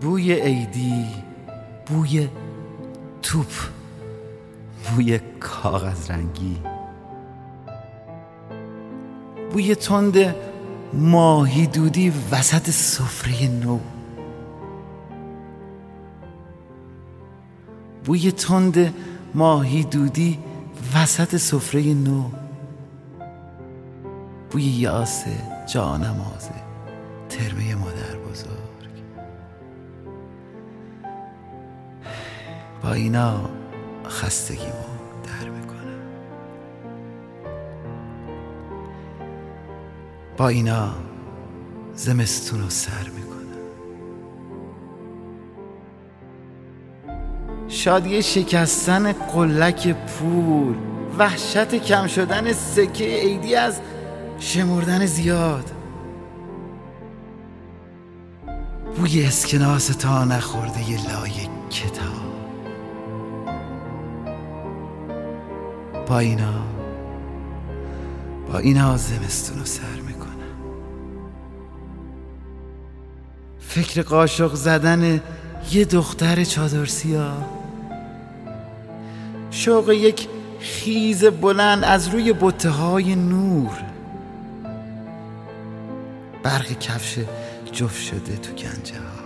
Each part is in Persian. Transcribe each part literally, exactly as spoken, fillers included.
بوی عیدی، بوی توپ، بوی کاغذ رنگی، بوی تند ماهی دودی وسط سفره نو، بوی تند ماهی دودی وسط سفره نو، بوی یاس جانماز ترمه مادر بزرگ. با اینا خستگیمو در میکنم، با اینا زمستونو سر میکنم. شادی شکستن قلک پول، وحشت کم شدن سکه عیدی از شمردن زیاد، بوی اسکناس تا نخورده ی لای کتاب. با اینا با اینا زمستونو سر میکنم. فکر قاشق زدن یه دختر چادر سیاه، شوق یک خیز بلند از روی بته های نور، برق کفش جفت شده تو گنجه ها.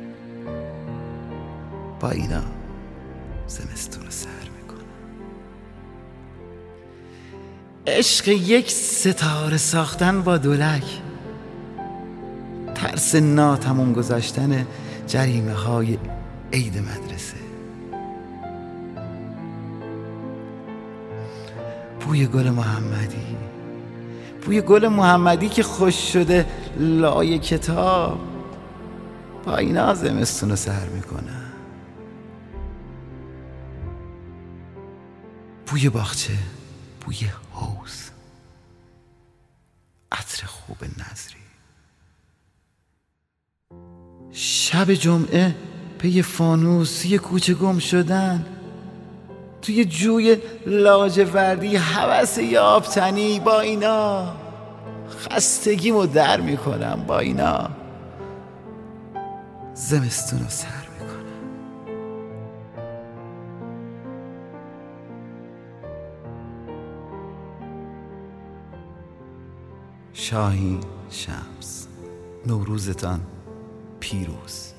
با اینا زمستون رو سر میکنم. عشق یک ستاره ساختن با دولک، ترس ناتمام گذاشتن جریمه های عید مدرسه، بوی گل محمدی، بوی گل محمدی که خوش شده لای کتاب. با اینا زمستون رو سر میکنم. بوی باغچه، بوی حوض، عطر خوب نظری، شب جمعه پی فانوسی کوچه گم شدن، توی جوی لاجوردی هوس یابتنی. با اینا خستگیمو در میکنم. با اینا زمستون رو سر میکنم. شاهین شمس، نوروزتان پیروز.